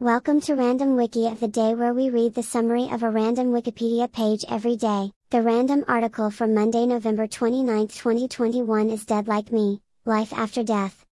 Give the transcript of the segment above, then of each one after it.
Welcome to Random Wiki of the Day, where we read the summary of a random Wikipedia page every day. The random article for Monday, November 29, 2021 is Dead Like Me, Life After Death.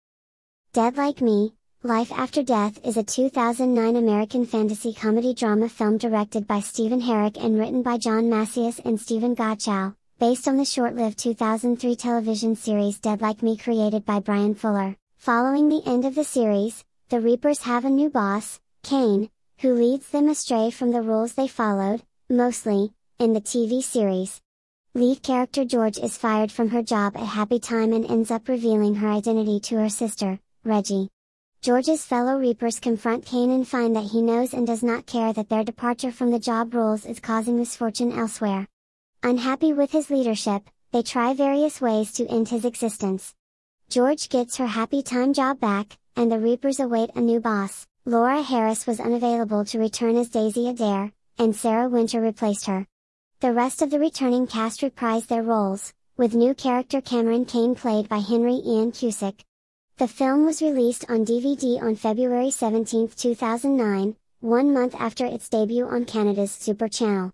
Dead Like Me, Life After Death is a 2009 American fantasy comedy drama film directed by Stephen Herek and written by John Macias and Stephen Gottschall, based on the short-lived 2003 television series Dead Like Me created by Bryan Fuller. Following the end of the series, the Reapers have a new boss, Cain, who leads them astray from the rules they followed, mostly, in the TV series. Lead character George is fired from her job at Happy Time and ends up revealing her identity to her sister, Reggie. George's fellow Reapers confront Cain and find that he knows and does not care that their departure from the job rules is causing misfortune elsewhere. Unhappy with his leadership, they try various ways to end his existence. George gets her Happy Time job back, and the Reapers await a new boss. Laura Harris was unavailable to return as Daisy Adair, and Sarah Winter replaced her. The rest of the returning cast reprised their roles, with new character Cameron Kane played by Henry Ian Cusick. The film was released on DVD on February 17, 2009, 1 month after its debut on Canada's Super Channel.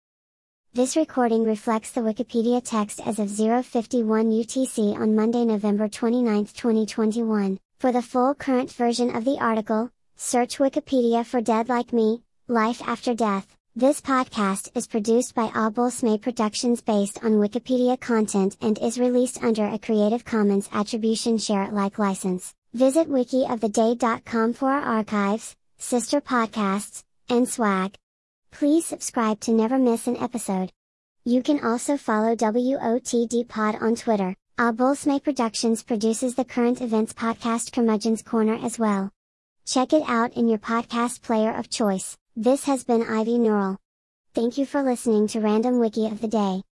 This recording reflects the Wikipedia text as of 0:51 UTC on Monday, November 29, 2021. For the full current version of the article, search Wikipedia for Dead Like Me, Life After Death. This podcast is produced by Abulsme Productions based on Wikipedia content and is released under a Creative Commons Attribution Share Alike license. Visit wikioftheday.com for our archives, sister podcasts, and swag. Please subscribe to never miss an episode. You can also follow WOTD Pod on Twitter. Abulsme Productions produces the current events podcast Curmudgeon's Corner as well. Check it out in your podcast player of choice. This has been Ivy Neural. Thank you for listening to Random Wiki of the Day.